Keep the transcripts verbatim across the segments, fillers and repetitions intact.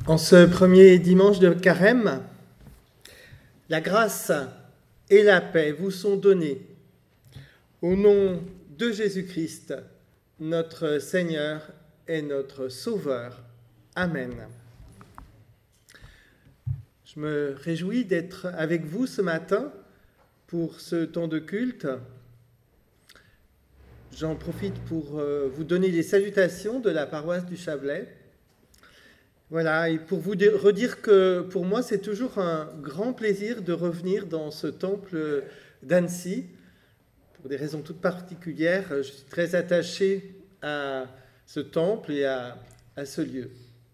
En ce premier dimanche de Carême, la grâce et la paix vous sont données au nom de Jésus-Christ, notre Seigneur et notre Sauveur. Amen. Je me réjouis d'être avec vous ce matin pour ce temps de culte. J'en profite pour vous donner les salutations de la paroisse du Chablais. Voilà, et pour vous redire que pour moi, c'est toujours un grand plaisir de revenir dans ce temple d'Annecy. Pour des raisons toutes particulières, je suis très attaché à ce temple et à, à ce lieu.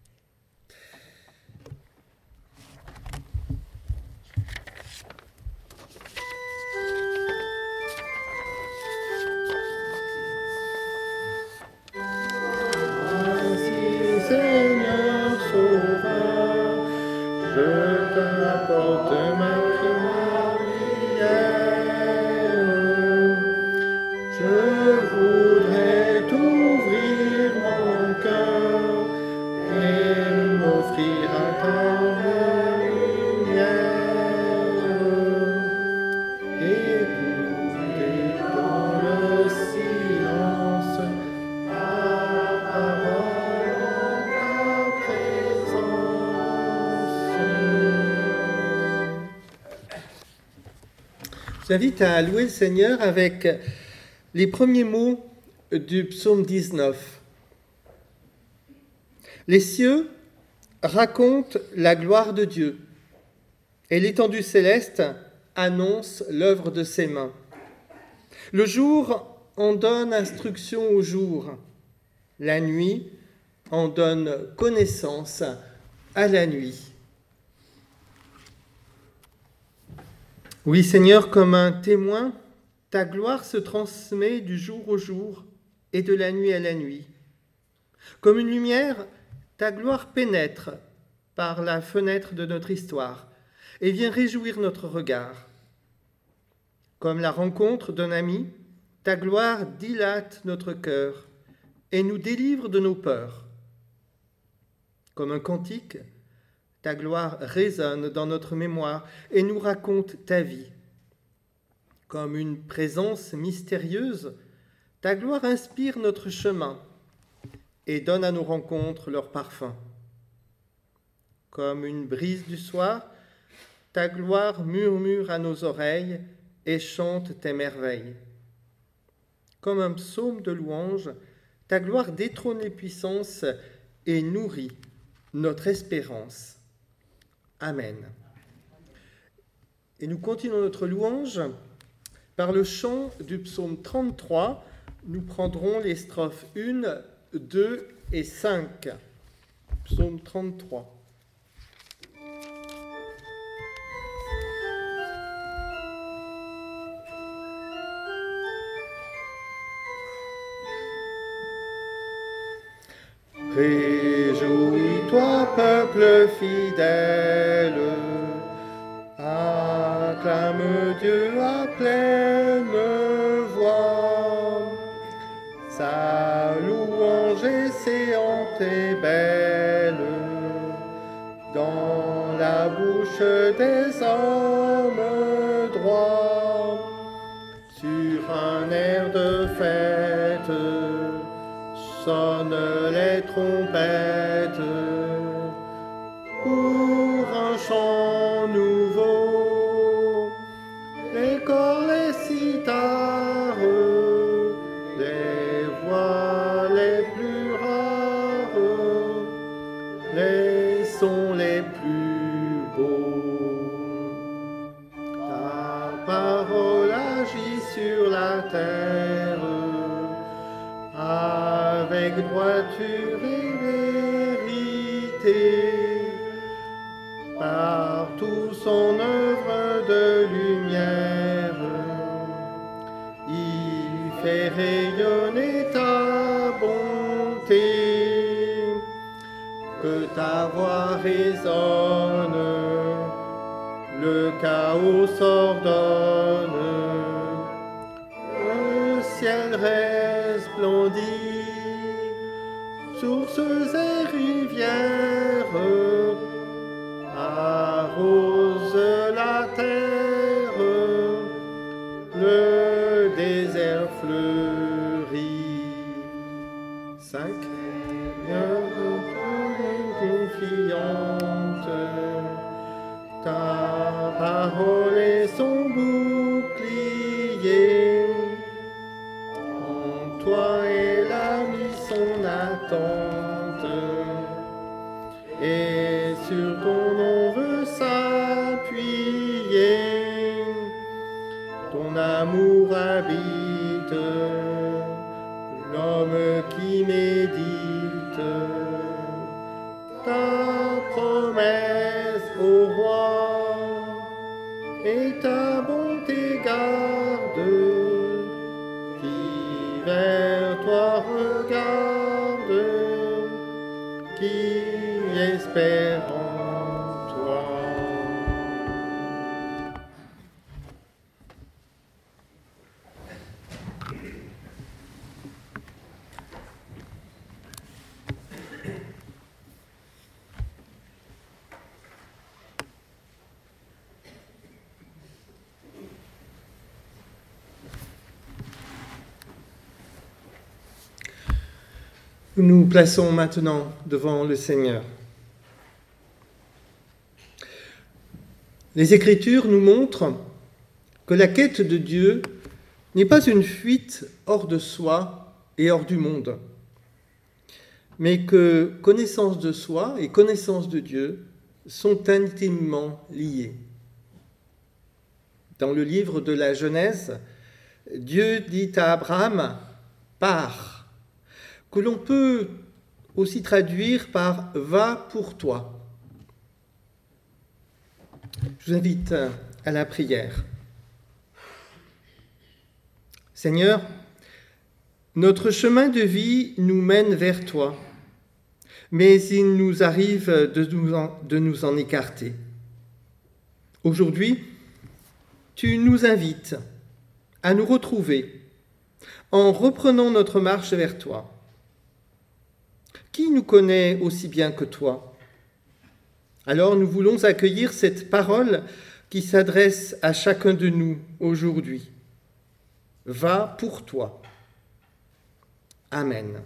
Je vous invite à louer le Seigneur avec les premiers mots du psaume dix-neuf. Les cieux racontent la gloire de Dieu et l'étendue céleste annonce l'œuvre de ses mains. Le jour en donne instruction au jour, la nuit en donne connaissance à la nuit. Oui, Seigneur, comme un témoin, ta gloire se transmet du jour au jour et de la nuit à la nuit. Comme une lumière, ta gloire pénètre par la fenêtre de notre histoire et vient réjouir notre regard. Comme la rencontre d'un ami, ta gloire dilate notre cœur et nous délivre de nos peurs. Comme un cantique, ta gloire résonne dans notre mémoire et nous raconte ta vie. Comme une présence mystérieuse, ta gloire inspire notre chemin et donne à nos rencontres leur parfum. Comme une brise du soir, ta gloire murmure à nos oreilles et chante tes merveilles. Comme un psaume de louange, ta gloire détrône les puissances et nourrit notre espérance. Amen. Et nous continuons notre louange par le chant du psaume trente-trois. Nous prendrons les strophes un, deux et cinq. Psaume trente-trois. Réjouis-toi, peuple fidèle, acclame Dieu à pleine voix. Sa louange est séante et belle dans la bouche des hommes droits. Sur un air de fête sonnent les trompettes pour un chant nouveau. Les corps, les cithars, les voix les plus rares, les sons les plus beaux. Ta parole agit sur la terre avec droiture et vérité. Partout son œuvre de lumière, il fait rayonner ta bonté. Que ta voix résonne, le chaos s'ordonne, le ciel resplendit, sources et rivières arrose la terre, le désert fleurit. cinq. Confiante, ta parole est son bouclier. En toi elle a mis son attente, et sur ton nom veut s'appuyer. Ton amour habite l'homme qui médite. Ta promesse au roi et ta bonté garde, qui vers toi regarde, qui espère en toi. Nous nous plaçons maintenant devant le Seigneur. Les Écritures nous montrent que la quête de Dieu n'est pas une fuite hors de soi et hors du monde, mais que connaissance de soi et connaissance de Dieu sont intimement liées. Dans le livre de la Genèse, Dieu dit à Abraham « pars », que l'on peut aussi traduire par « va pour toi ». Je vous invite à la prière. Seigneur, notre chemin de vie nous mène vers toi, mais il nous arrive de nous en, de nous en écarter. Aujourd'hui, tu nous invites à nous retrouver en reprenant notre marche vers toi. Qui nous connaît aussi bien que toi ? Alors nous voulons accueillir cette parole qui s'adresse à chacun de nous aujourd'hui. Va pour toi. Amen.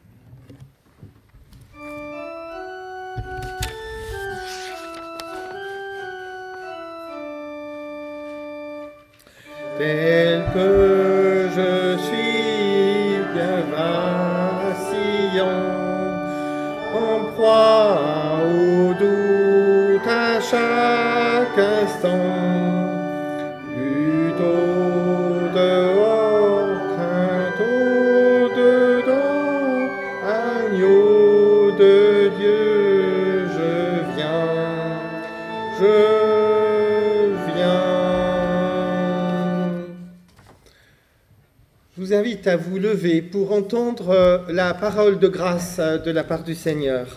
Tel que je suis bien vacillant, en proie au doute à chaque instant, lutte au dehors, crainte au dedans, agneau de Dieu, je viens, je viens. Je vous invite à vous lever pour entendre la parole de grâce de la part du Seigneur.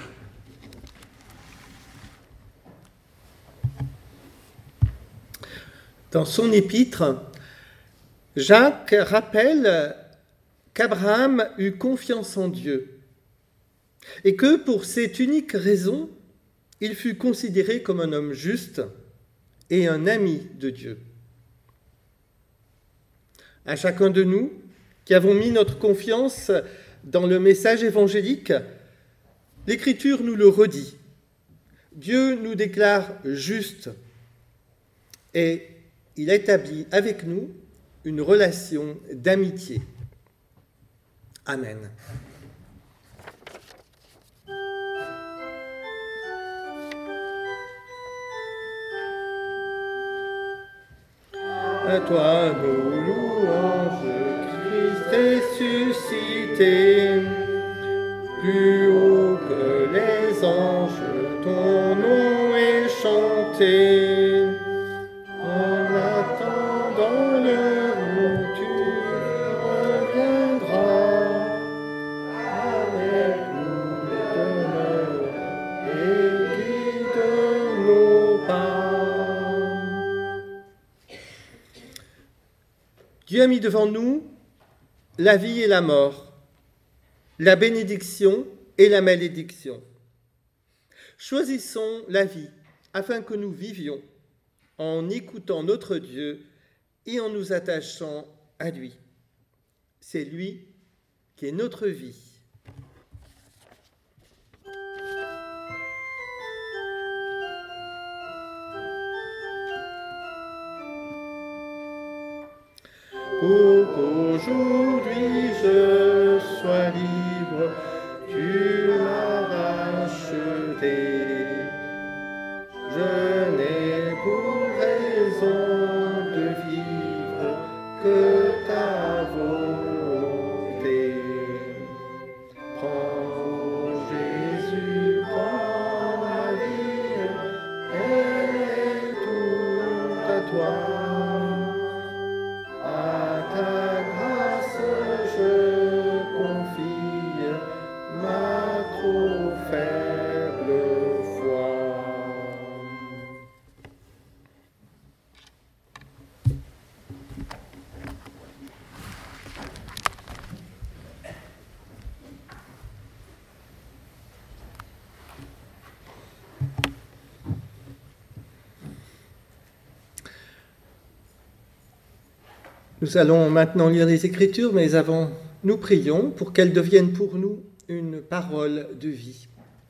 Dans son épître, Jacques rappelle qu'Abraham eut confiance en Dieu et que pour cette unique raison, il fut considéré comme un homme juste et un ami de Dieu. À chacun de nous, qui avons mis notre confiance dans le message évangélique, l'Écriture nous le redit. Dieu nous déclare justes et il établit avec nous une relation d'amitié. Amen. À toi nos louanges, ressuscité, plus haut que les anges, ton nom est chanté. En attendant l'heure où tu reviendras, avec nous demeure et guide nos pas. Dieu a mis devant nous la vie et la mort, la bénédiction et la malédiction. Choisissons la vie afin que nous vivions en écoutant notre Dieu et en nous attachant à lui. C'est lui qui est notre vie. Pour qu'aujourd'hui je sois libre, tu m'as racheté. Je n'ai pour raison de vivre que ta volonté. Prends Jésus, prends ma vie, elle est toute à toi. Nous allons maintenant lire les Écritures, mais avant, nous prions pour qu'elles deviennent pour nous une parole de vie.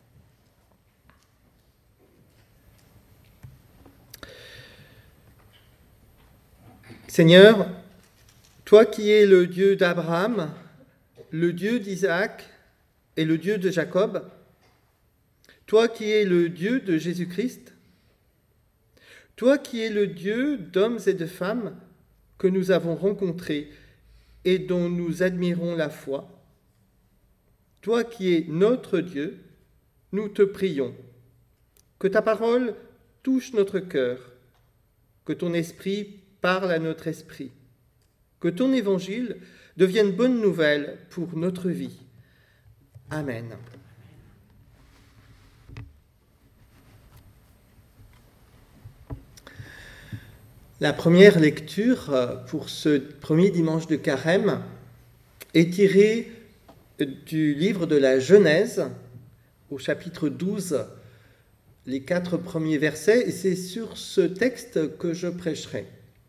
Seigneur, toi qui es le Dieu d'Abraham, le Dieu d'Isaac et le Dieu de Jacob, toi qui es le Dieu de Jésus-Christ, toi qui es le Dieu d'hommes et de femmes que nous avons rencontrés et dont nous admirons la foi, toi qui es notre Dieu, nous te prions que ta parole touche notre cœur, que ton esprit parle à notre esprit, que ton évangile devienne bonne nouvelle pour notre vie. Amen. La première lecture pour ce premier dimanche de Carême est tirée du livre de la Genèse, au chapitre douze, les quatre premiers versets, et c'est sur ce texte que je prêcherai.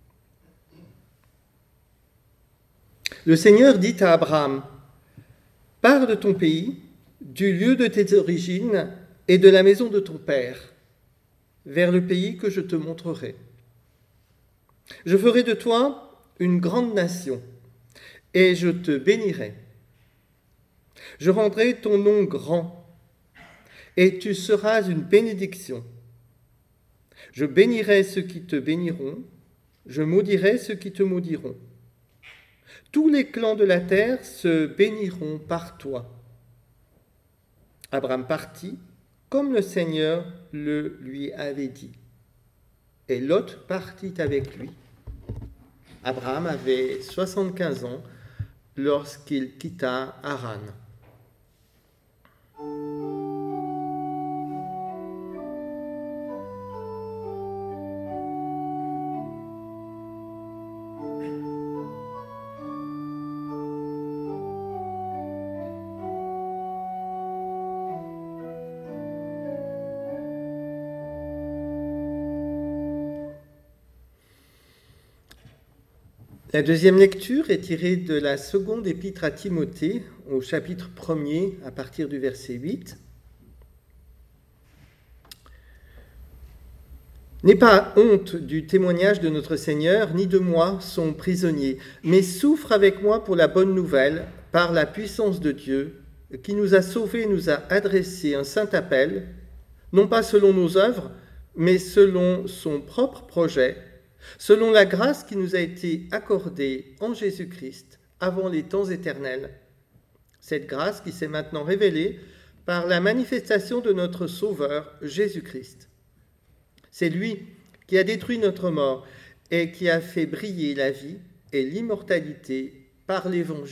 Le Seigneur dit à Abraham, « Pars de ton pays, du lieu de tes origines et de la maison de ton père, vers le pays que je te montrerai. Je ferai de toi une grande nation, et je te bénirai. Je rendrai ton nom grand, et tu seras une bénédiction. Je bénirai ceux qui te béniront, je maudirai ceux qui te maudiront. Tous les clans de la terre se béniront par toi. » Abraham partit, comme le Seigneur le lui avait dit. Et Lot partit avec lui. Abraham avait soixante-quinze ans lorsqu'il quitta Haran. La deuxième lecture est tirée de la seconde épître à Timothée, au chapitre premier, à partir du verset huit. « N'aie pas honte du témoignage de notre Seigneur, ni de moi, son prisonnier, mais souffre avec moi pour la bonne nouvelle, par la puissance de Dieu, qui nous a sauvés et nous a adressé un saint appel, non pas selon nos œuvres, mais selon son propre projet, selon la grâce qui nous a été accordée en Jésus-Christ avant les temps éternels. Cette grâce qui s'est maintenant révélée par la manifestation de notre Sauveur Jésus-Christ. C'est lui qui a détruit notre mort et qui a fait briller la vie et l'immortalité par l'Évangile. »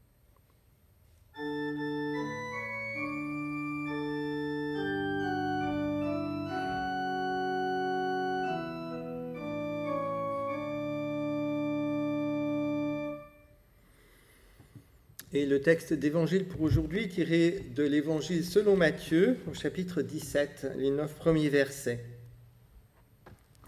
Et le texte d'évangile pour aujourd'hui est tiré de l'évangile selon Matthieu, au chapitre dix-sept, les neuf premiers versets.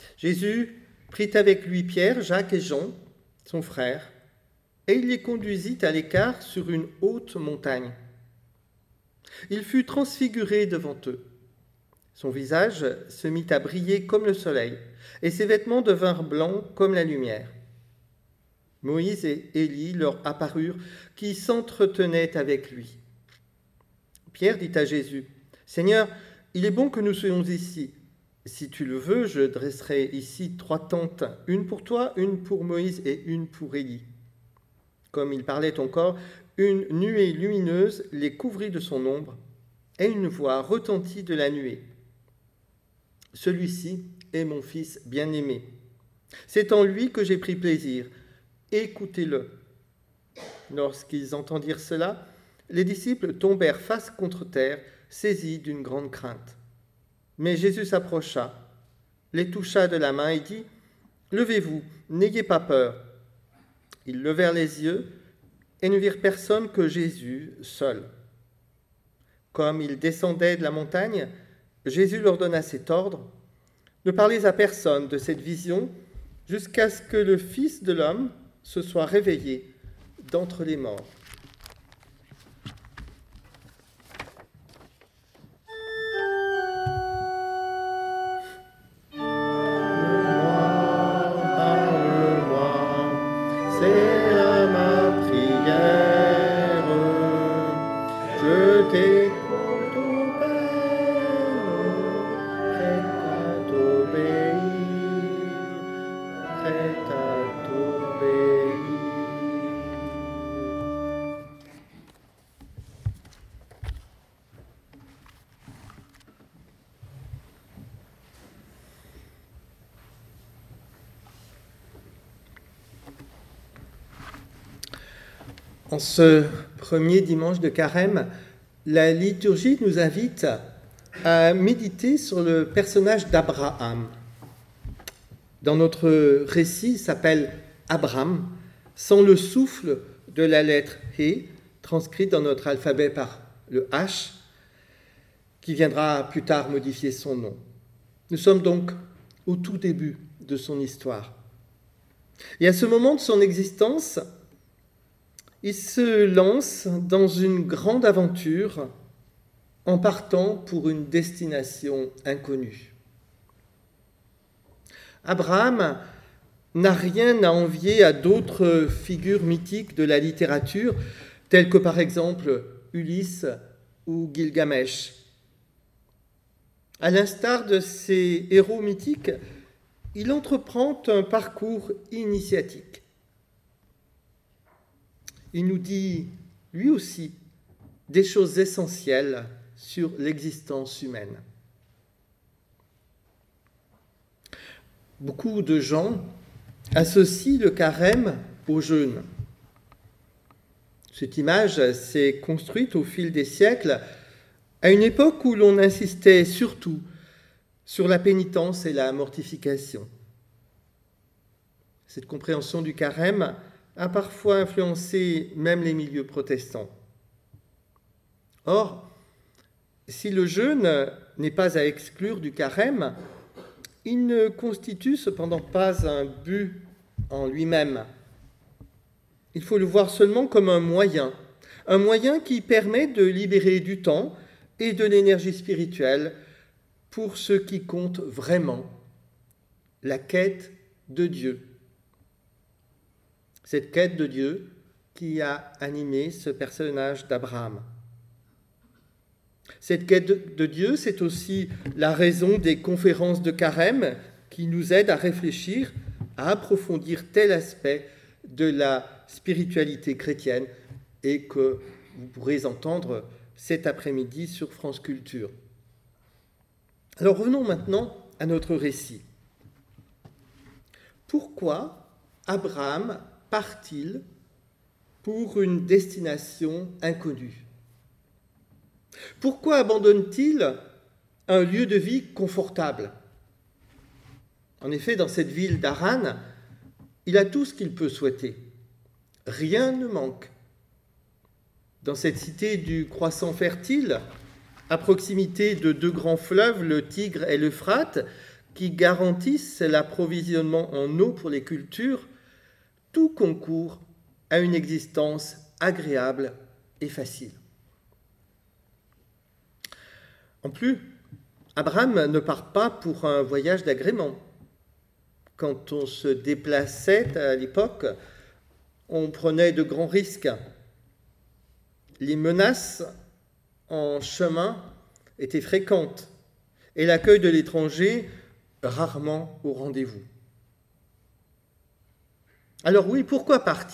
Jésus prit avec lui Pierre, Jacques et Jean, son frère, et il les conduisit à l'écart sur une haute montagne. Il fut transfiguré devant eux. Son visage se mit à briller comme le soleil, et ses vêtements devinrent blancs comme la lumière. Moïse et Élie leur apparurent, qui s'entretenaient avec lui. Pierre dit à Jésus, « Seigneur, il est bon que nous soyons ici. Si tu le veux, je dresserai ici trois tentes, une pour toi, une pour Moïse et une pour Élie. » Comme il parlait encore, une nuée lumineuse les couvrit de son ombre, et une voix retentit de la nuée. « Celui-ci est mon fils bien-aimé. C'est en lui que j'ai pris plaisir. Écoutez-le. » Lorsqu'ils entendirent cela, les disciples tombèrent face contre terre, saisis d'une grande crainte. Mais Jésus s'approcha, les toucha de la main et dit, « Levez-vous, n'ayez pas peur. » Ils levèrent les yeux et ne virent personne que Jésus seul. Comme ils descendaient de la montagne, Jésus leur donna cet ordre, « Ne parlez à personne de cette vision jusqu'à ce que le Fils de l'homme se soit réveillé d'entre les morts. » En ce premier dimanche de Carême, la liturgie nous invite à méditer sur le personnage d'Abraham. Dans notre récit, il s'appelle Abram, sans le souffle de la lettre He, transcrite dans notre alphabet par le H, qui viendra plus tard modifier son nom. Nous sommes donc au tout début de son histoire. Et à ce moment de son existence, il se lance dans une grande aventure en partant pour une destination inconnue. Abraham n'a rien à envier à d'autres figures mythiques de la littérature, telles que par exemple Ulysse ou Gilgamesh. À l'instar de ces héros mythiques, il entreprend un parcours initiatique. Il nous dit, lui aussi, des choses essentielles sur l'existence humaine. Beaucoup de gens associent le carême au jeûne. Cette image s'est construite au fil des siècles, à une époque où l'on insistait surtout sur la pénitence et la mortification. Cette compréhension du carême a parfois influencé même les milieux protestants. Or, si le jeûne n'est pas à exclure du carême, il ne constitue cependant pas un but en lui-même. Il faut le voir seulement comme un moyen, un moyen qui permet de libérer du temps et de l'énergie spirituelle pour ce qui compte vraiment, la quête de Dieu. Cette quête de Dieu qui a animé ce personnage d'Abraham. Cette quête de Dieu, c'est aussi la raison des conférences de carême qui nous aident à réfléchir, à approfondir tel aspect de la spiritualité chrétienne et que vous pourrez entendre cet après-midi sur France Culture. Alors revenons maintenant à notre récit. Pourquoi Abraham part-il pour une destination inconnue? Pourquoi abandonne-t-il un lieu de vie confortable? En effet, dans cette ville d'Haran, il a tout ce qu'il peut souhaiter. Rien ne manque. Dans cette cité du croissant fertile, à proximité de deux grands fleuves, le Tigre et l'Euphrate, qui garantissent l'approvisionnement en eau pour les cultures, tout concourt à une existence agréable et facile. En plus, Abraham ne part pas pour un voyage d'agrément. Quand on se déplaçait à l'époque, on prenait de grands risques. Les menaces en chemin étaient fréquentes et l'accueil de l'étranger rarement au rendez-vous. Alors oui, pourquoi part-il ?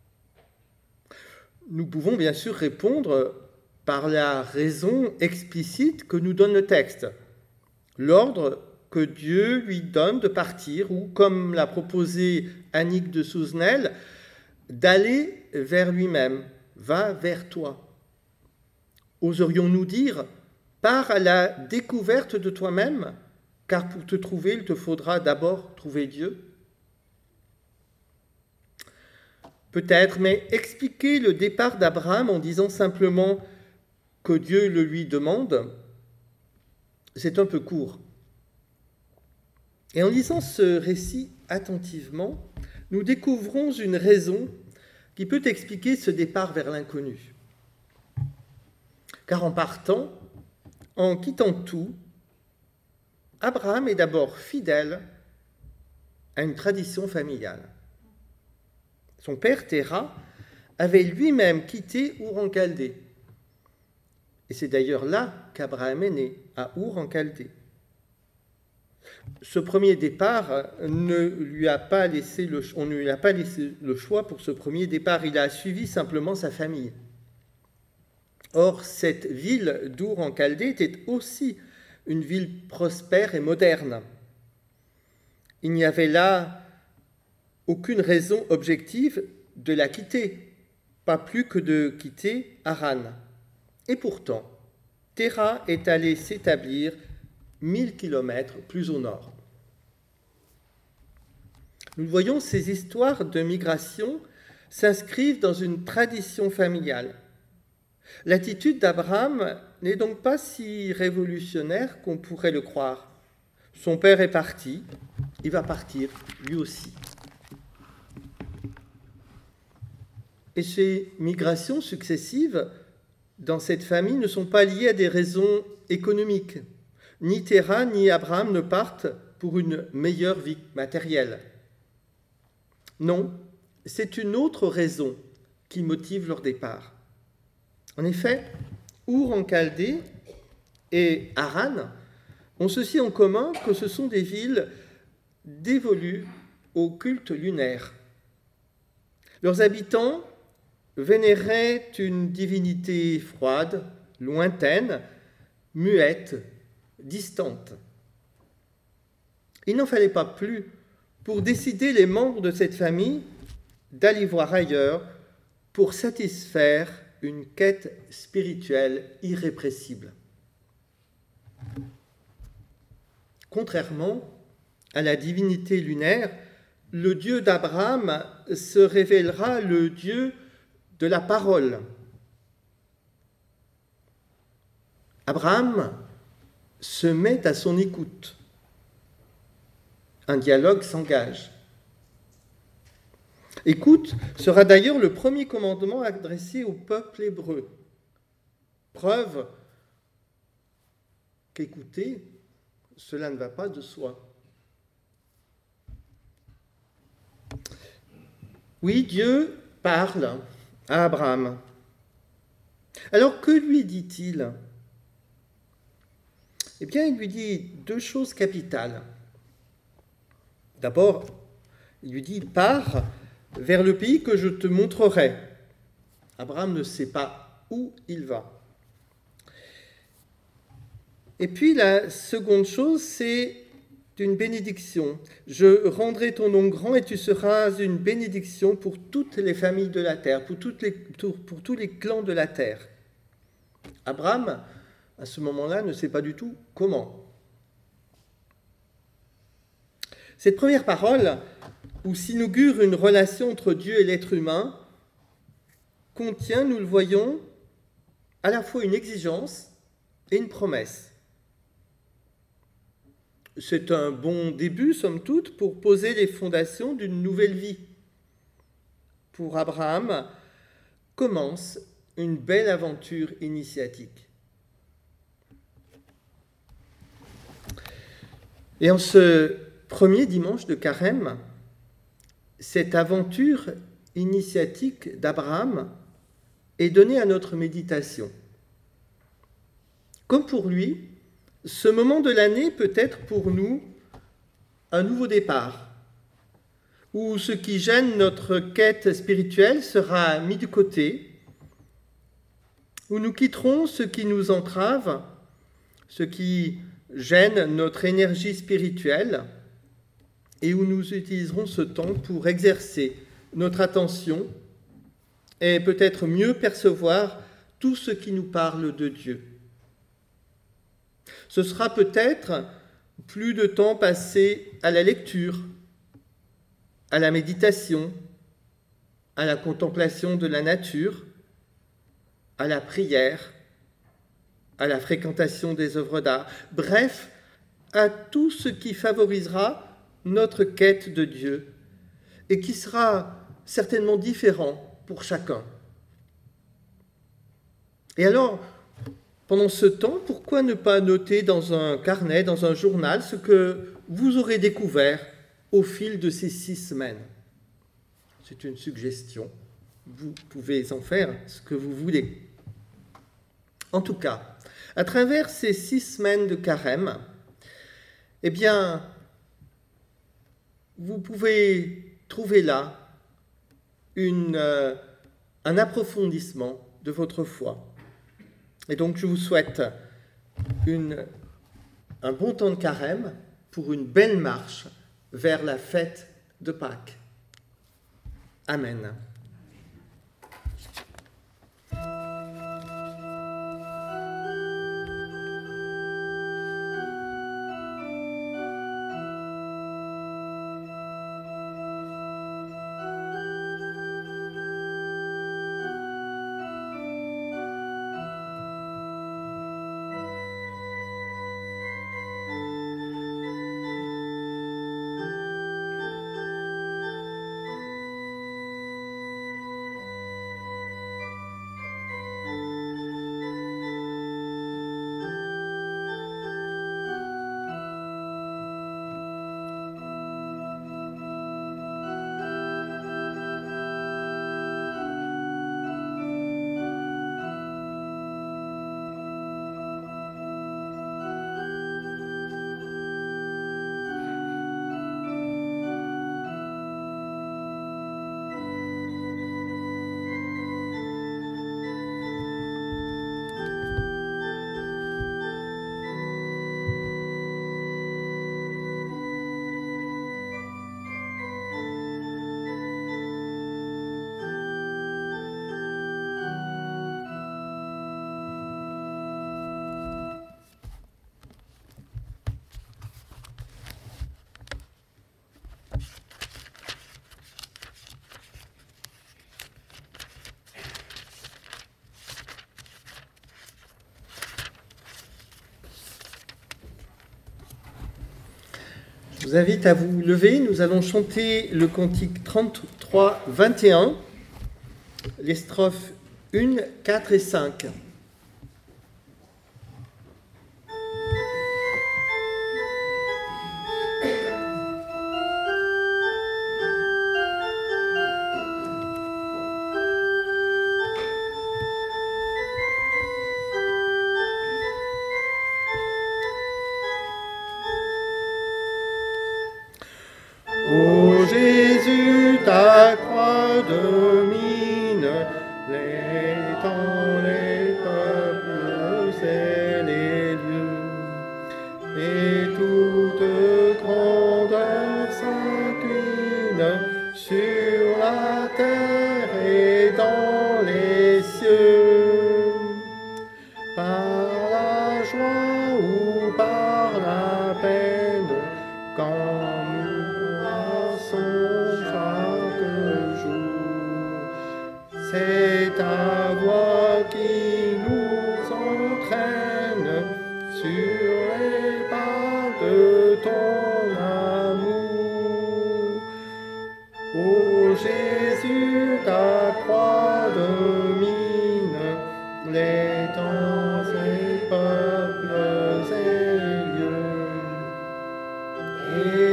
Nous pouvons bien sûr répondre par la raison explicite que nous donne le texte, l'ordre que Dieu lui donne de partir, ou comme l'a proposé Annick de Souzenel, d'aller vers lui-même, va vers toi. Oserions-nous dire, pars à la découverte de toi-même, car pour te trouver, il te faudra d'abord trouver Dieu. Peut-être, mais expliquer le départ d'Abraham en disant simplement que Dieu le lui demande, c'est un peu court. Et en lisant ce récit attentivement, nous découvrons une raison qui peut expliquer ce départ vers l'inconnu. Car en partant, en quittant tout, Abraham est d'abord fidèle à une tradition familiale. Son père Téra avait lui-même quitté Our en Chaldée. Et c'est d'ailleurs là qu'Abraham est né, à Our en Chaldée. Ce premier départ ne lui a pas laissé le, on ne lui a pas laissé le choix pour ce premier départ, il a suivi simplement sa famille. Or, cette ville d'Our en Chaldée était aussi une ville prospère et moderne. Il n'y avait là aucune raison objective de la quitter, pas plus que de quitter Haran. Et pourtant, Téra est allé s'établir mille kilomètres plus au nord. Nous voyons, ces histoires de migration s'inscrivent dans une tradition familiale. L'attitude d'Abraham n'est donc pas si révolutionnaire qu'on pourrait le croire. Son père est parti, il va partir lui aussi. Et ces migrations successives dans cette famille ne sont pas liées à des raisons économiques. Ni Téra ni Abraham ne partent pour une meilleure vie matérielle. Non, c'est une autre raison qui motive leur départ. En effet, Our en Chaldée et Haran ont ceci en commun que ce sont des villes dévolues au culte lunaire. Leurs habitants vénéraient une divinité froide, lointaine, muette, distante. Il n'en fallait pas plus pour décider les membres de cette famille d'aller voir ailleurs pour satisfaire une quête spirituelle irrépressible. Contrairement à la divinité lunaire, le Dieu d'Abraham se révélera le Dieu de la parole. Abraham se met à son écoute. Un dialogue s'engage. Écoute sera d'ailleurs le premier commandement adressé au peuple hébreu. Preuve qu'écouter, cela ne va pas de soi. Oui, Dieu parle à Abraham. Alors que lui dit-il ? Eh bien, il lui dit deux choses capitales. D'abord, il lui dit « Pars vers le pays que je te montrerai ». Abraham ne sait pas où il va. Et puis la seconde chose, c'est une bénédiction. « Je rendrai ton nom grand et tu seras une bénédiction pour toutes les familles de la terre, pour, toutes les, pour tous les clans de la terre. » Abraham, à ce moment-là, ne sait pas du tout comment. Cette première parole, où s'inaugure une relation entre Dieu et l'être humain, contient, nous le voyons, à la fois une exigence et une promesse. C'est un bon début, somme toute, pour poser les fondations d'une nouvelle vie. Pour Abraham, commence une belle aventure initiatique. Et en ce premier dimanche de Carême, cette aventure initiatique d'Abraham est donnée à notre méditation. Comme pour lui, ce moment de l'année peut être pour nous un nouveau départ, où ce qui gêne notre quête spirituelle sera mis de côté, où nous quitterons ce qui nous entrave, ce qui gêne notre énergie spirituelle, et où nous utiliserons ce temps pour exercer notre attention et peut-être mieux percevoir tout ce qui nous parle de Dieu. Ce sera peut-être plus de temps passé à la lecture, à la méditation, à la contemplation de la nature, à la prière, à la fréquentation des œuvres d'art, bref, à tout ce qui favorisera notre quête de Dieu et qui sera certainement différent pour chacun. Et alors, pendant ce temps, pourquoi ne pas noter dans un carnet, dans un journal, ce que vous aurez découvert au fil de ces six semaines? C'est une suggestion. Vous pouvez en faire ce que vous voulez. En tout cas, à travers ces six semaines de carême, eh bien, vous pouvez trouver là une, euh, un approfondissement de votre foi. Et donc, je vous souhaite une, un bon temps de carême pour une belle marche vers la fête de Pâques. Amen. Je vous invite à vous lever. Nous allons chanter le cantique trente-trois vingt et un, les strophes un, quatre et cinq. Ô Jésus, ta croix domine les temps, les peuples et les lieux, et toute grandeur s'incline sur la terre et dans les cieux. Par la joie ou par la peine, quand c'est ta voix qui nous entraîne sur les pas de ton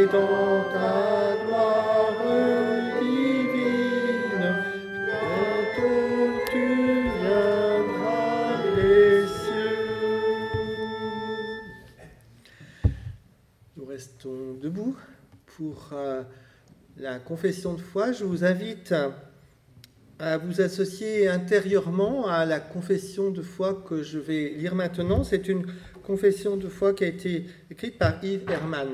dans ta gloire divine, bientôt tu viendras des cieux. Nous restons debout pour euh, la confession de foi. Je vous invite à vous associer intérieurement à la confession de foi que je vais lire maintenant. C'est une confession de foi qui a été écrite par Yves Herman.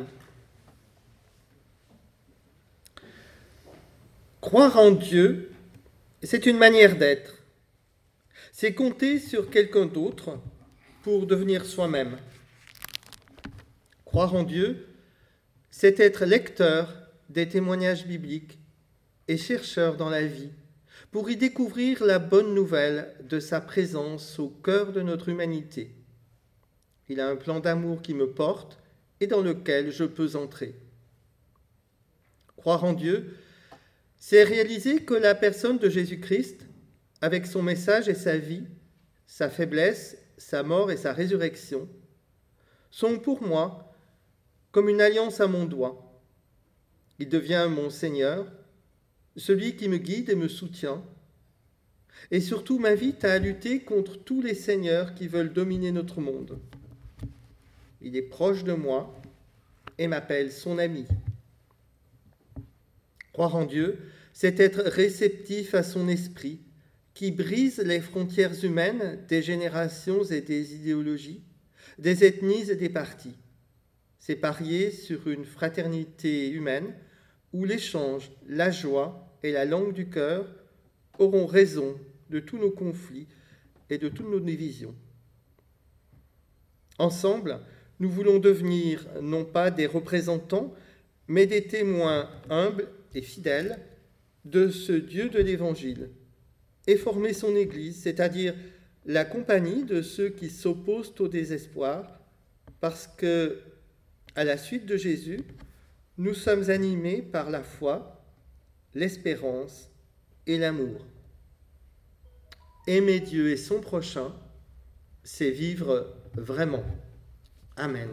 Croire en Dieu, c'est une manière d'être. C'est compter sur quelqu'un d'autre pour devenir soi-même. Croire en Dieu, c'est être lecteur des témoignages bibliques et chercheur dans la vie, pour y découvrir la bonne nouvelle de sa présence au cœur de notre humanité. Il a un plan d'amour qui me porte et dans lequel je peux entrer. Croire en Dieu, c'est réaliser que la personne de Jésus-Christ, avec son message et sa vie, sa faiblesse, sa mort et sa résurrection, sont pour moi comme une alliance à mon doigt. Il devient mon Seigneur, celui qui me guide et me soutient, et surtout m'invite à lutter contre tous les seigneurs qui veulent dominer notre monde. Il est proche de moi et m'appelle son ami. Croire en Dieu, c'est être réceptif à son esprit, qui brise les frontières humaines des générations et des idéologies, des ethnies et des partis. C'est parier sur une fraternité humaine où l'échange, la joie et la langue du cœur auront raison de tous nos conflits et de toutes nos divisions. Ensemble, nous voulons devenir non pas des représentants, mais des témoins humbles et fidèles de ce Dieu de l'Évangile, et former son Église, c'est-à-dire la compagnie de ceux qui s'opposent au désespoir, parce que, à la suite de Jésus, nous sommes animés par la foi, l'espérance et l'amour. Aimer Dieu et son prochain, c'est vivre vraiment. Amen.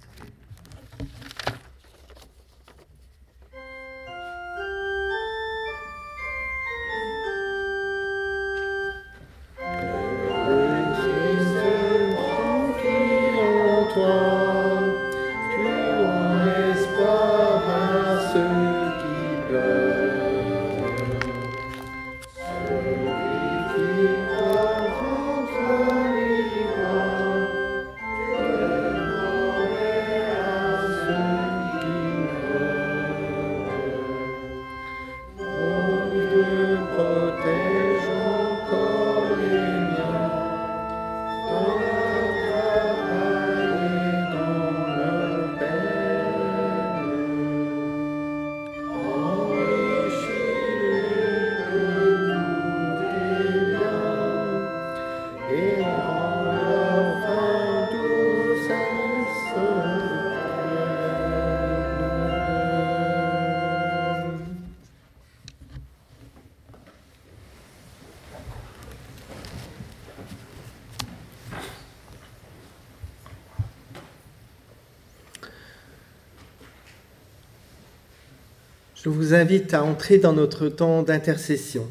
Je vous invite à entrer dans notre temps d'intercession.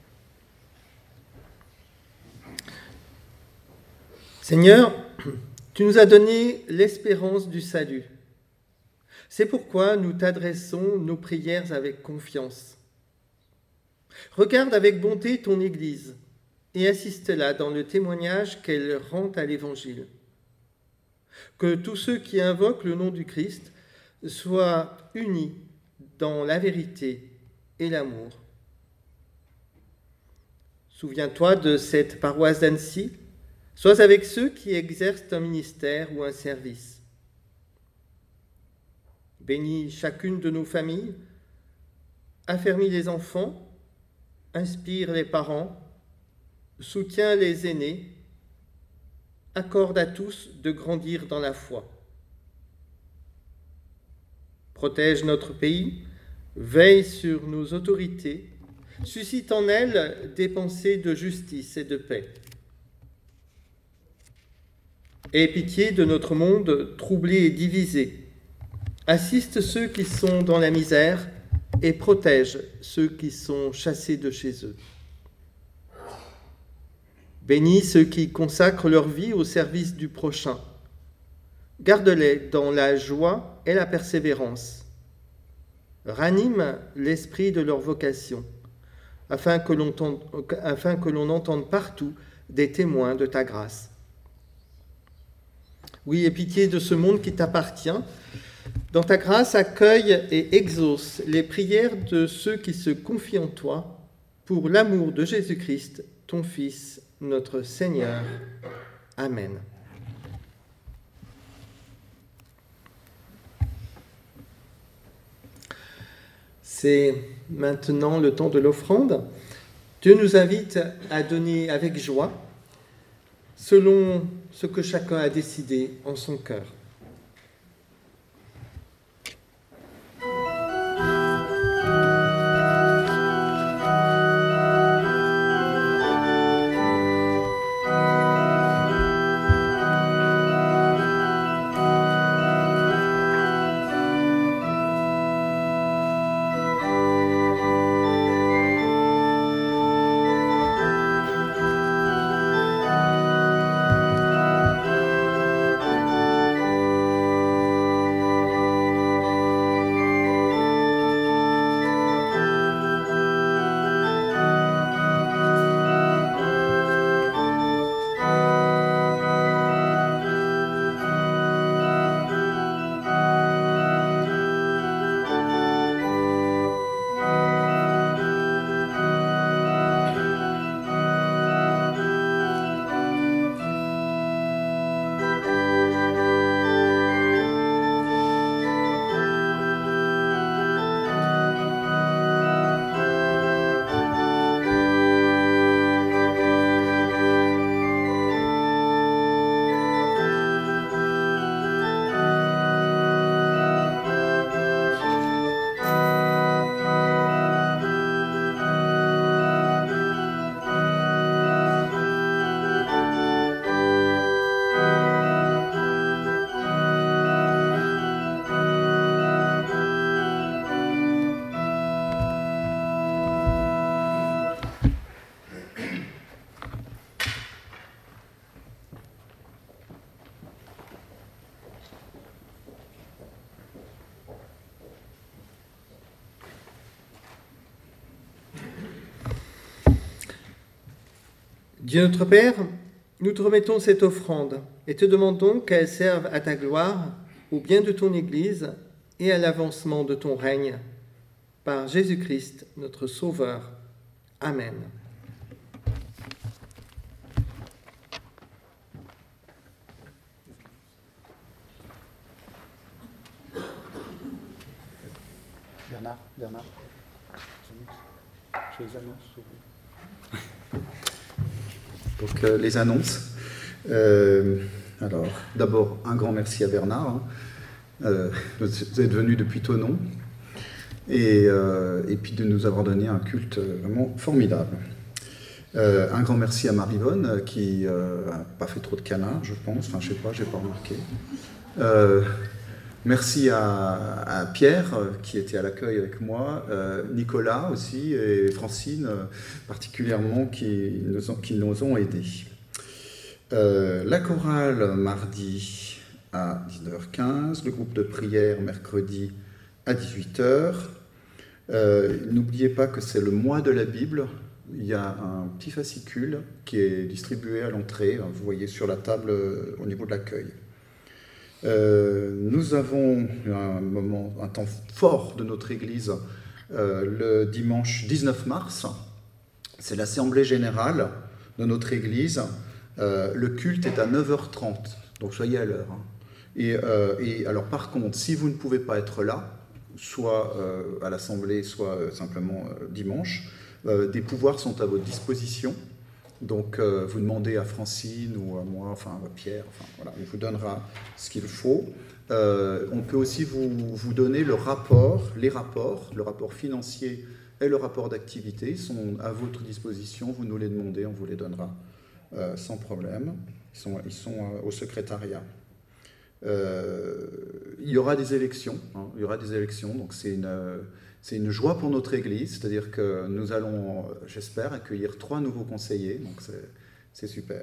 Seigneur, tu nous as donné l'espérance du salut. C'est pourquoi nous t'adressons nos prières avec confiance. Regarde avec bonté ton Église et assiste-la dans le témoignage qu'elle rend à l'Évangile. Que tous ceux qui invoquent le nom du Christ soient unis dans la vérité et l'amour. Souviens-toi de cette paroisse d'Annecy, sois avec ceux qui exercent un ministère ou un service. Bénis chacune de nos familles, affermis les enfants, inspire les parents, soutiens les aînés, accorde à tous de grandir dans la foi. Protège notre pays, veille sur nos autorités, suscite en elles des pensées de justice et de paix. Aie pitié de notre monde troublé et divisé. assiste ceux qui sont dans la misère et protège ceux qui sont chassés de chez eux. Bénis ceux qui consacrent leur vie au service du prochain. Garde-les dans la joie et la persévérance. Ranime l'esprit de leur vocation, afin que l'on tente, afin que l'on entende partout des témoins de ta grâce. Oui, aie pitié de ce monde qui t'appartient. Dans ta grâce, accueille et exauce les prières de ceux qui se confient en toi, pour l'amour de Jésus-Christ, ton Fils, notre Seigneur. Amen. C'est maintenant le temps de l'offrande. Dieu nous invite à donner avec joie, selon ce que chacun a décidé en son cœur. Dieu notre Père, nous te remettons cette offrande et te demandons qu'elle serve à ta gloire, au bien de ton Église et à l'avancement de ton règne. Par Jésus-Christ, notre Sauveur. Amen. Bernard, Bernard, je les annonce. Donc euh, les annonces. Euh, alors, d'abord, un grand merci à Bernard. Hein. Euh, vous êtes venu depuis Thonon. Et, euh, et puis de nous avoir donné un culte vraiment formidable. Euh, un grand merci à Marivonne qui n'a euh, pas fait trop de câlins, je pense. Enfin, je sais pas, j'ai pas remarqué. Euh, merci à, à Pierre qui était à l'accueil avec moi, euh, Nicolas aussi et Francine euh, particulièrement qui nous ont, qui nous ont aidés. Euh, la chorale mardi à dix-neuf heures quinze, le groupe de prière mercredi à dix-huit heures. Euh, n'oubliez pas que c'est le mois de la Bible. Il y a un petit fascicule qui est distribué à l'entrée, vous voyez sur la table au niveau de l'accueil. Euh, nous avons un moment, un temps fort de notre Église euh, le dimanche dix-neuf mars. C'est l'Assemblée générale de notre Église. Euh, le culte est à neuf heures trente, donc soyez à l'heure. Hein. Et, euh, et alors par contre, si vous ne pouvez pas être là, soit euh, à l'Assemblée, soit euh, simplement euh, dimanche, euh, des pouvoirs sont à votre disposition. Donc euh, vous demandez à Francine ou à moi, enfin à Pierre, enfin, voilà, on vous donnera ce qu'il faut. Euh, on peut aussi vous, vous donner le rapport, les rapports, le rapport financier et le rapport d'activité sont à votre disposition. Vous nous les demandez, on vous les donnera euh, sans problème. Ils sont, ils sont euh, au secrétariat. Euh, il y aura des élections, hein, il y aura des élections, donc c'est une, c'est une joie pour notre Église, c'est-à-dire que nous allons, j'espère, accueillir trois nouveaux conseillers, donc c'est, c'est super.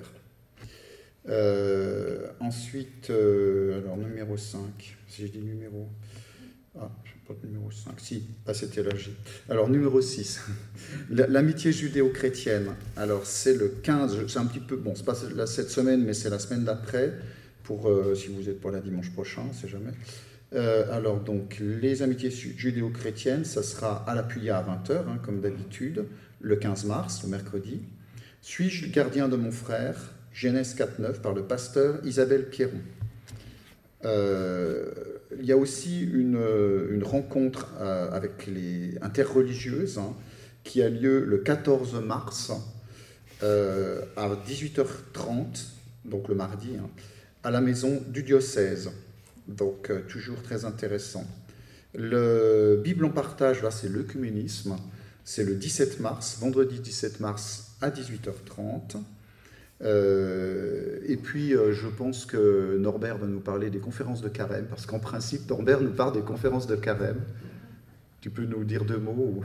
Euh, ensuite, euh, alors numéro cinq, si je dis numéro... Ah, je sais pas le numéro cinq, si, ah, c'était là, J. Alors, numéro six, l'amitié judéo-chrétienne. Alors, c'est le quinze, c'est un petit peu, bon, c'est pas là cette semaine, mais c'est la semaine d'après, pour, euh, si vous êtes pas là dimanche prochain, on ne sait jamais. Euh, alors, donc, les amitiés judéo-chrétiennes, ça sera à la Puya à vingt heures, hein, comme d'habitude, le quinze mars, le mercredi. Suis-je le gardien de mon frère, Genèse quatre neuf, par le pasteur Isabelle Pierron. Euh, il y a aussi une, une rencontre euh, avec les interreligieuses, hein, qui a lieu le quatorze mars euh, à dix-huit heures trente, donc le mardi, hein, à la maison du diocèse. Donc euh, toujours très intéressant. Le Bible en partage, là c'est l'œcuménisme, c'est le dix-sept mars, vendredi dix-sept mars à dix-huit heures trente. Euh, et puis, euh, je pense que Norbert va nous parler des conférences de carême, parce qu'en principe, Norbert nous parle des conférences de carême. Tu peux nous dire deux mots ou...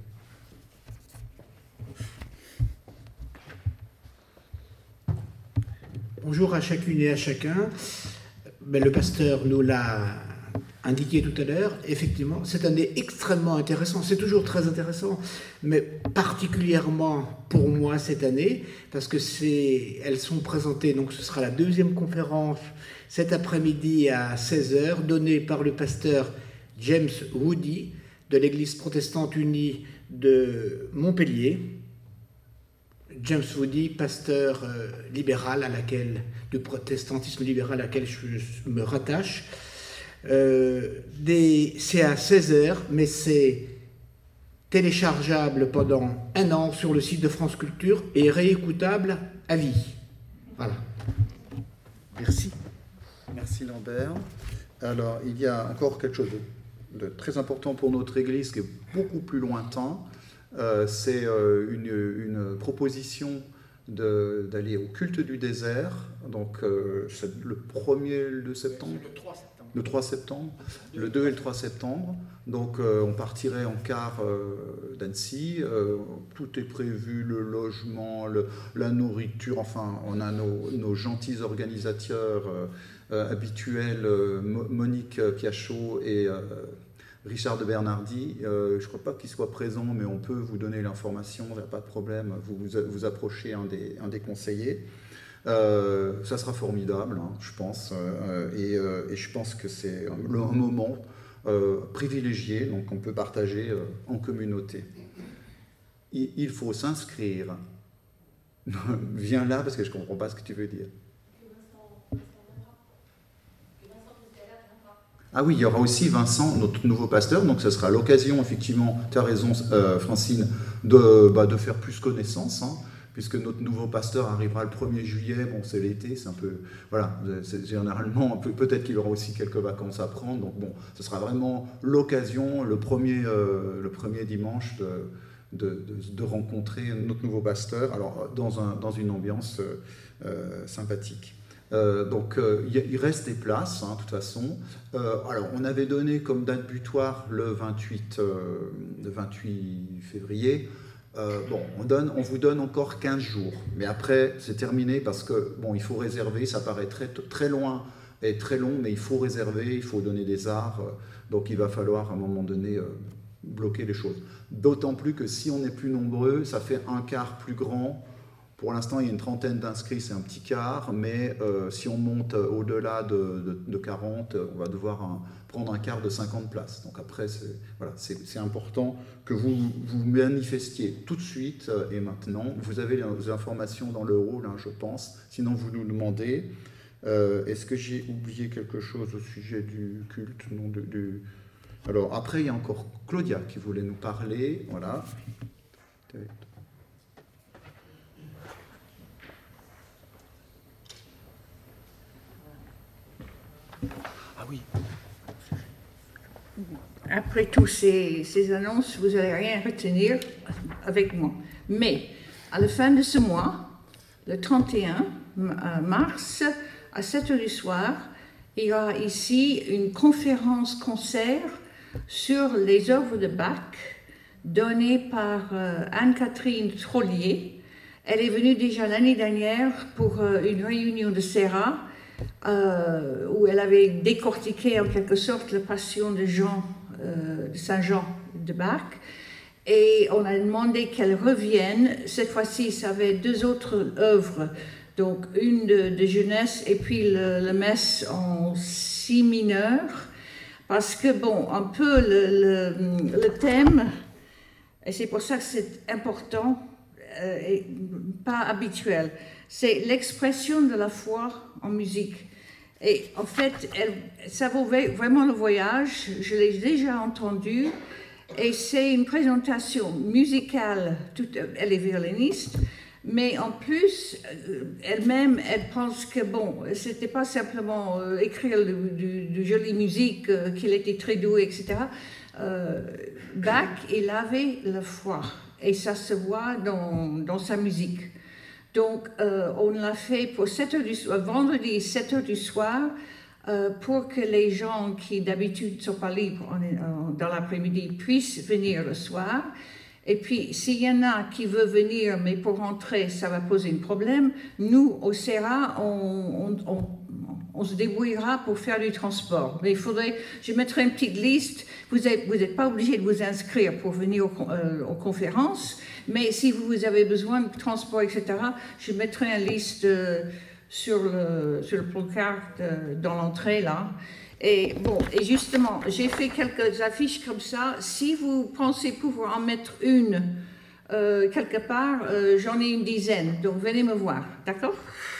Bonjour à chacune et à chacun. Ben, le pasteur nous l'a indiqué tout à l'heure. Effectivement, cette année extrêmement intéressante. C'est toujours très intéressant, mais particulièrement pour moi cette année, parce que c'est, elles sont présentées. Donc, ce sera la deuxième conférence cet après-midi à seize heures, donnée par le pasteur James Woody de l'Église protestante unie de Montpellier. James Woody, pasteur euh, libéral à laquelle, du protestantisme libéral à laquelle je, je me rattache. Euh, des, c'est à seize heures, mais c'est téléchargeable pendant un an sur le site de France Culture et réécoutable à vie. Voilà. Merci. Merci Lambert. Alors, il y a encore quelque chose de, de très important pour notre Église qui est beaucoup plus lointain. Euh, c'est euh, une, une proposition de, d'aller au culte du désert. Donc, euh, c'est le premier de septembre. Le trois septembre. Le trois septembre, le deux et le trois septembre. Donc, euh, on partirait en car euh, d'Annecy. Euh, tout est prévu, le logement, le, la nourriture. Enfin, on a nos, nos gentils organisateurs euh, euh, habituels, euh, Monique Piachot et euh, Richard de Bernardi. Euh, je ne crois pas qu'ils soient présents, mais on peut vous donner l'information, il n'y a pas de problème. Vous vous, vous approchez un des, un des conseillers. Euh, ça sera formidable, hein, je pense, euh, et, euh, et je pense que c'est un, un moment euh, privilégié, donc on peut partager euh, en communauté. Il, il faut s'inscrire. Viens là parce que je ne comprends pas ce que tu veux dire. Ah oui, il y aura aussi Vincent, notre nouveau pasteur, donc ce sera l'occasion, effectivement, tu as raison euh, Francine, de, bah, de faire plus connaissance, hein, puisque notre nouveau pasteur arrivera le premier juillet, bon c'est l'été, c'est un peu, voilà, c'est, généralement, peu, peut-être qu'il aura aussi quelques vacances à prendre, donc bon, ce sera vraiment l'occasion, le premier, euh, le premier dimanche de, de, de, de rencontrer notre nouveau pasteur, alors dans, un, dans une ambiance euh, sympathique. Euh, donc euh, il reste des places, hein, de toute façon. Euh, alors on avait donné comme date butoir le vingt-huit, euh, le vingt-huit février. Euh, bon, on, donne, on vous donne encore quinze jours, mais après c'est terminé parce que bon, il faut réserver. Ça paraît très, très loin et très long, mais il faut réserver, il faut donner des arts. Euh, donc il va falloir à un moment donné euh, bloquer les choses. D'autant plus que si on est plus nombreux, ça fait un quart plus grand. Pour l'instant, il y a une trentaine d'inscrits, c'est un petit quart, mais euh, si on monte au-delà de, de, de quarante, on va devoir un, prendre un quart de cinquante places. Donc après, c'est, voilà, c'est, c'est important que vous vous manifestiez tout de suite euh, et maintenant. Vous avez les informations dans le hall, hein, je pense, sinon vous nous demandez. Euh, est-ce que j'ai oublié quelque chose au sujet du culte? Non, du, du... Alors après, il y a encore Claudia qui voulait nous parler. Voilà. Ah oui. Après toutes ces, ces annonces, vous n'allez rien retenir avec moi. Mais à la fin de ce mois, le trente et un mars, à sept heures du soir, il y aura ici une conférence-concert sur les œuvres de Bach donnée par euh, Anne-Catherine Trollier. Elle est venue déjà l'année dernière pour euh, une réunion de Serra euh, où elle avait décortiqué en quelque sorte la Passion de Jean, euh, de Saint Jean de Bach. Et on a demandé qu'elle revienne. Cette fois-ci, ça avait deux autres œuvres, donc une de, de jeunesse et puis le, le messe en si mineur, parce que, bon, un peu le, le, le thème, et c'est pour ça que c'est important euh, et pas habituel, c'est l'expression de la foi en musique. Et en fait, elle, ça vaut vraiment le voyage, je l'ai déjà entendu. Et c'est une présentation musicale, tout, elle est violoniste, mais en plus, elle-même, elle pense que, bon, c'était pas simplement euh, écrire de, de, de jolie musique, euh, qu'il était très doué, et cetera. Euh, Bach, il avait la foi, et ça se voit dans, dans sa musique. Donc, euh, on l'a fait pour sept heures du soir, vendredi, sept heures du soir, Euh, pour que les gens qui d'habitude ne sont pas libres en, en, dans l'après-midi puissent venir le soir. Et puis, s'il y en a qui veulent venir, mais pour rentrer, ça va poser un problème, nous, au Serra, on, on, on, on se débrouillera pour faire du transport. Mais il faudrait, je mettrai une petite liste, vous n'êtes pas obligé de vous inscrire pour venir au, euh, aux conférences, mais si vous avez besoin de transport, et cetera, je mettrai une liste... Euh, sur le, sur le placard dans l'entrée là. Et bon, et justement, j'ai fait quelques affiches comme ça. Si vous pensez pouvoir en mettre une euh, quelque part, euh, j'en ai une dizaine. Donc venez me voir, d'accord?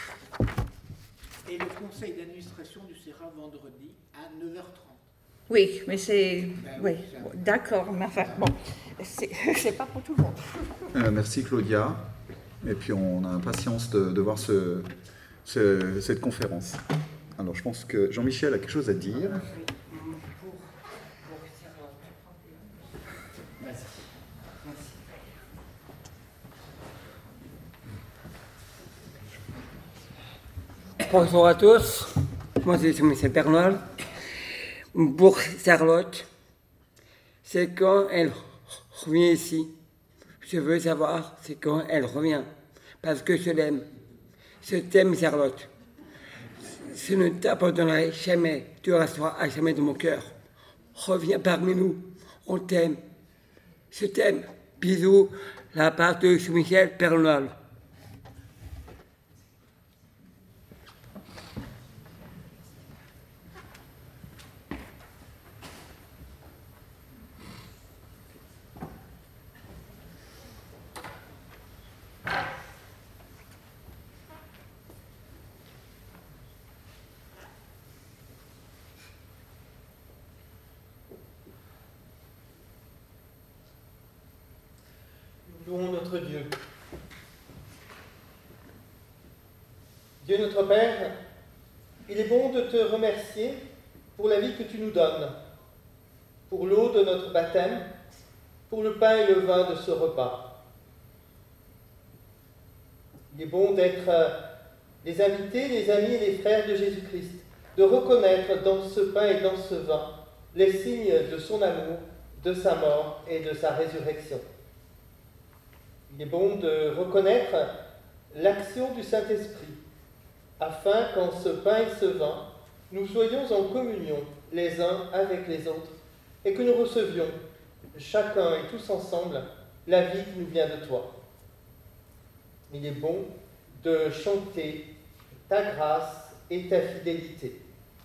Et le conseil d'administration du Serra vendredi à neuf heures trente. Oui, mais c'est... Ben oui, oui, bon, d'accord, mais enfin, bon, c'est pas pour tout le monde. Euh, merci Claudia. Et puis on a impatience de, de voir ce... Ce, cette conférence. Alors, je pense que Jean-Michel a quelque chose à dire. Bonjour à tous, moi c'est Jean-Michel Bernal. Pour Charlotte, c'est quand elle revient ici. Je veux savoir, c'est quand elle revient, parce que je l'aime. Je t'aime, Charlotte. Je ne t'abandonnerai jamais. Tu resteras à jamais dans mon cœur. Reviens parmi nous. On t'aime. Je t'aime. Bisous. La part de Jean-Michel Bernal. Louons notre Dieu. Dieu notre Père, il est bon de te remercier pour la vie que tu nous donnes, pour l'eau de notre baptême, pour le pain et le vin de ce repas. Il est bon d'être les invités, les amis et les frères de Jésus-Christ, de reconnaître dans ce pain et dans ce vin les signes de son amour, de sa mort et de sa résurrection. Il est bon de reconnaître l'action du Saint-Esprit, afin qu'en ce pain et ce vin, nous soyons en communion les uns avec les autres, et que nous recevions, chacun et tous ensemble, la vie qui nous vient de toi. Il est bon de chanter ta grâce et ta fidélité.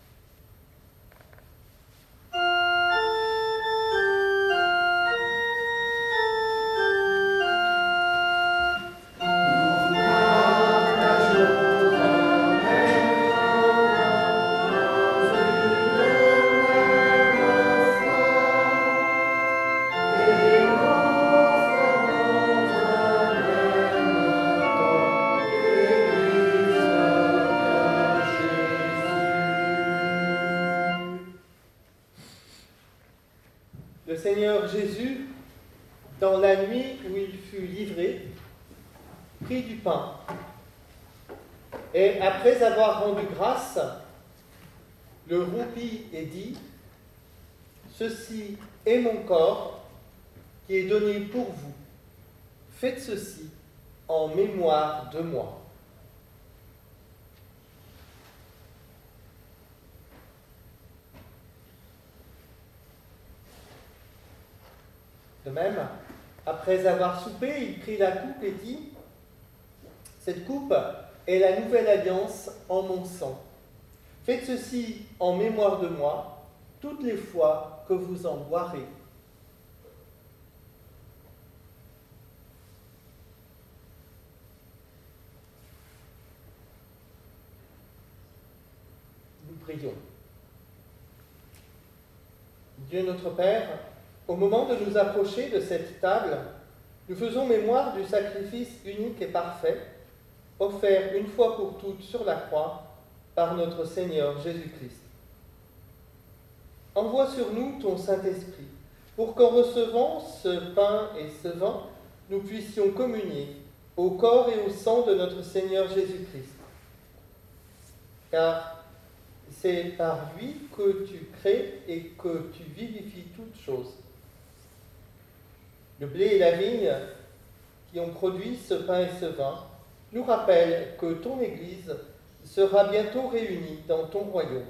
Le Seigneur Jésus, dans la nuit où il fut livré, prit du pain et, après avoir rendu grâce, le rompit et dit, « Ceci est mon corps qui est donné pour vous. Faites ceci en mémoire de moi. » De même, après avoir soupé, il prit la coupe et dit, « Cette coupe est la nouvelle alliance en mon sang. Faites ceci en mémoire de moi, toutes les fois que vous en boirez. » Nous prions. Dieu notre Père, au moment de nous approcher de cette table, nous faisons mémoire du sacrifice unique et parfait, offert une fois pour toutes sur la croix par notre Seigneur Jésus-Christ. Envoie sur nous ton Saint-Esprit, pour qu'en recevant ce pain et ce vin, nous puissions communier au corps et au sang de notre Seigneur Jésus-Christ. Car c'est par lui que tu crées et que tu vivifies toutes choses. Le blé et la vigne qui ont produit ce pain et ce vin nous rappellent que ton Église sera bientôt réunie dans ton royaume.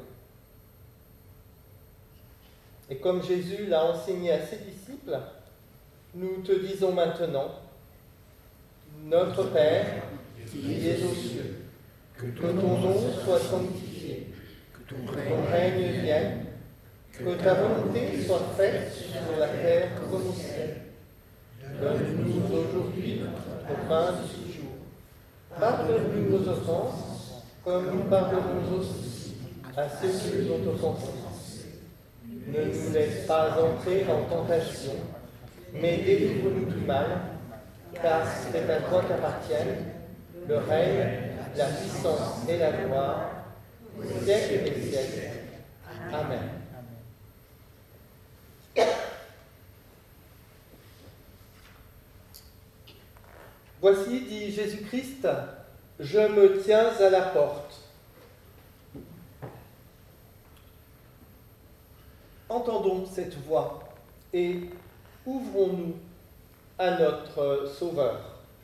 Et comme Jésus l'a enseigné à ses disciples, nous te disons maintenant, Notre Père, qui es aux cieux, que ton nom soit sanctifié, que ton règne vienne, que ta volonté soit faite sur la terre comme au ciel. Donne-nous aujourd'hui notre pain du jour. Pardonne-nous nos offenses, comme nous pardonnons aussi à ceux qui nous ont offensés. Ne nous laisse pas entrer en tentation, mais délivre-nous du mal, car c'est à toi qu'appartiennent le règne, la puissance et la gloire, au siècle et des siècles. Amen. Voici, dit Jésus-Christ, je me tiens à la porte. Entendons cette voix et ouvrons-nous à notre Sauveur.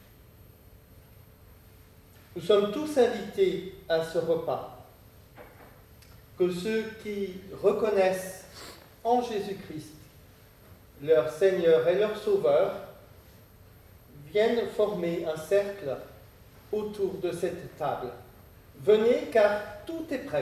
Nous sommes tous invités à ce repas. Que ceux qui reconnaissent en Jésus-Christ leur Seigneur et leur Sauveur viennent former un cercle autour de cette table. Venez car tout est prêt.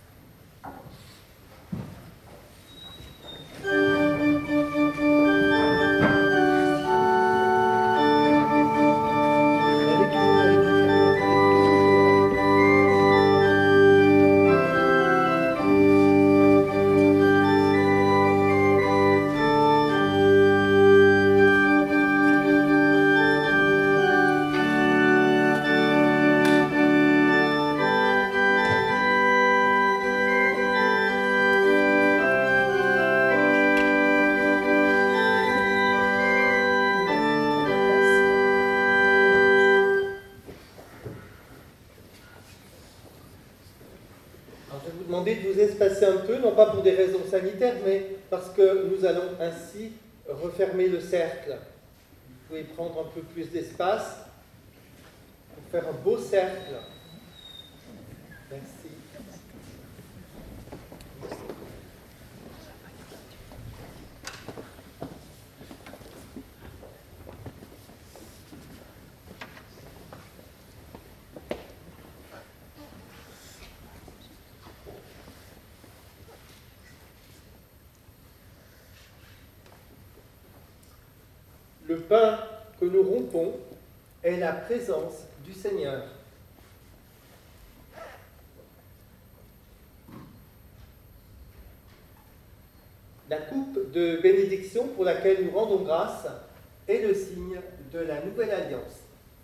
De vous espacer un peu, non pas pour des raisons sanitaires, mais parce que nous allons ainsi refermer le cercle. Vous pouvez prendre un peu plus d'espace pour faire un beau cercle. Merci. Le pain que nous rompons est la présence du Seigneur. La coupe de bénédiction pour laquelle nous rendons grâce est le signe de la nouvelle alliance.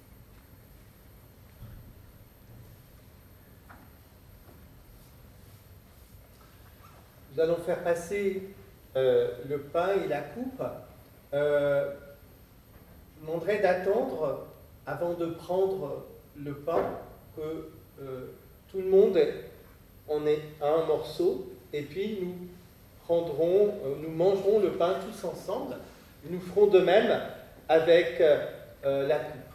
Nous allons faire passer euh, le pain et la coupe. Euh, Je vous demanderai d'attendre, avant de prendre le pain, que euh, tout le monde on est à un morceau, et puis nous prendrons, euh, nous mangerons le pain tous ensemble. Nous ferons de même avec euh, euh, la coupe.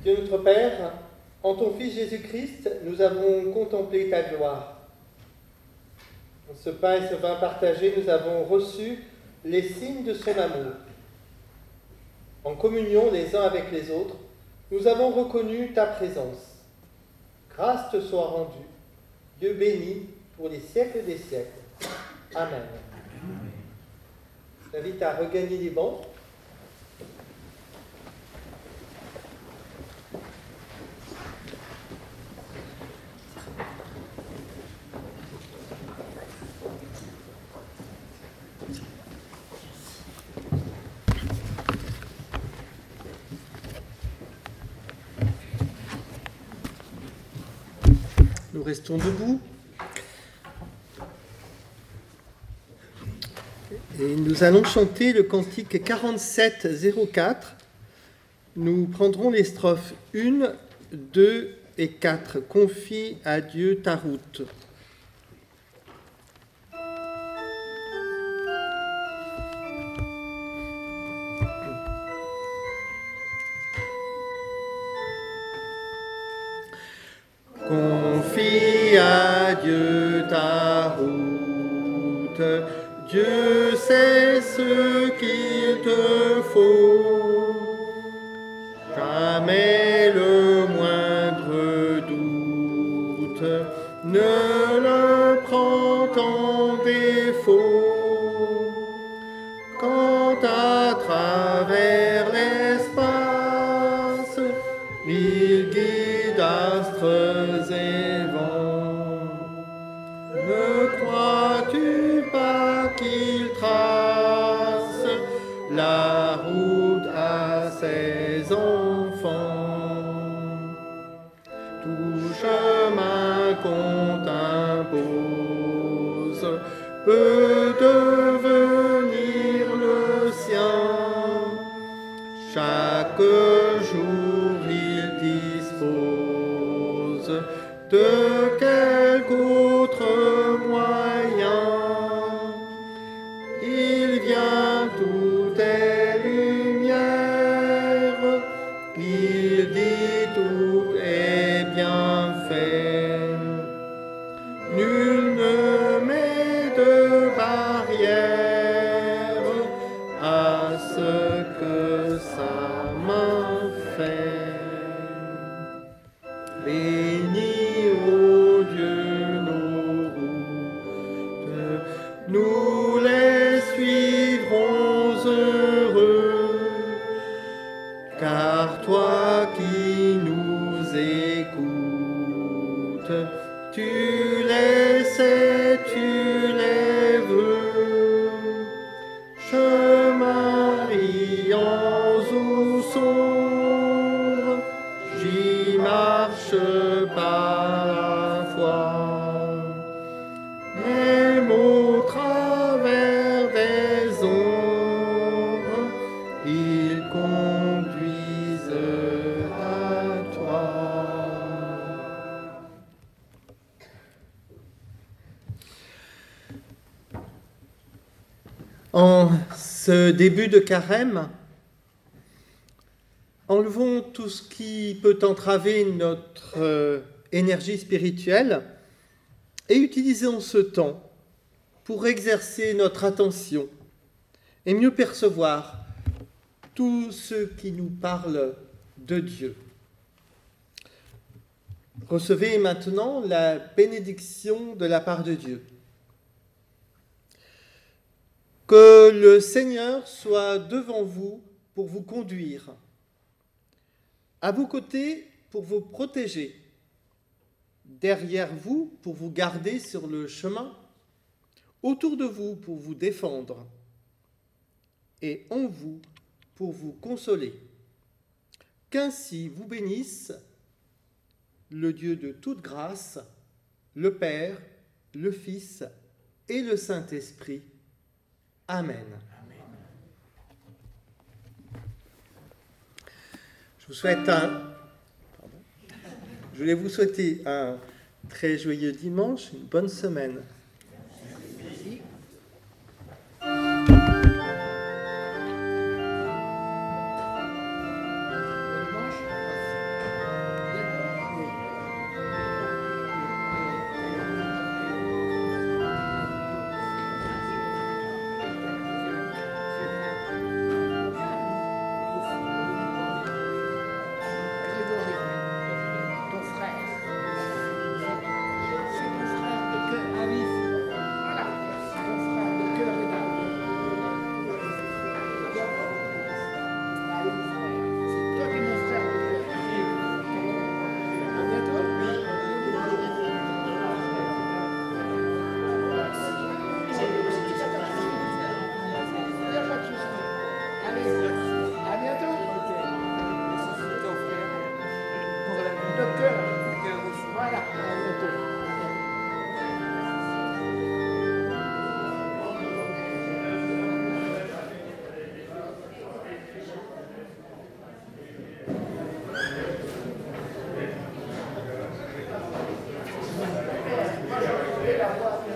Dieu notre Père, en ton Fils Jésus-Christ, nous avons contemplé ta gloire. En ce pain et ce vin partagés, nous avons reçu les signes de son amour. En communion les uns avec les autres, nous avons reconnu ta présence. Grâce te soit rendue, Dieu béni pour les siècles des siècles. Amen. Je t'invite à regagner les bancs. Nous restons debout et nous allons chanter le cantique quarante-sept zéro quatre. Nous prendrons les strophes un, deux et quatre. Confie à Dieu ta route. Confie à Dieu ta route, Dieu sait ce qu'il te faut, jamais le moindre doute ne le prend en défaut, quand à travers l'espace il guide astres et vents. Ne crois-tu pas qu'il trace la route à ses enfants? Tout chemin qu'on t'impose peut devenir le sien. Chaque jour il dispose de quelque autre moyen. Il vient, tout est lumière, il dit tout est bien fait. Nul ne met de barrière à ce que sa main fait. Bénis, ô Dieu, nos routes, nous les suivrons heureux, car toi qui nous écoutes, tu les sais, tu les veux. Chemin riant ou sombre, j'y marche par la foi. Même au travers des ombres, ils conduisent à toi. En ce début de carême, enlevons tout ce qui peut entraver notre euh, énergie spirituelle et utilisons ce temps pour exercer notre attention et mieux percevoir tout ce qui nous parle de Dieu. Recevez maintenant la bénédiction de la part de Dieu. Que le Seigneur soit devant vous pour vous conduire, à vos côtés pour vous protéger, derrière vous pour vous garder sur le chemin, autour de vous pour vous défendre et en vous pour vous consoler. Qu'ainsi vous bénisse le Dieu de toute grâce, le Père, le Fils et le Saint-Esprit. Amen. Je vous souhaite un... Pardon. Je voulais vous souhaiter un très joyeux dimanche, une bonne semaine. vais la voir.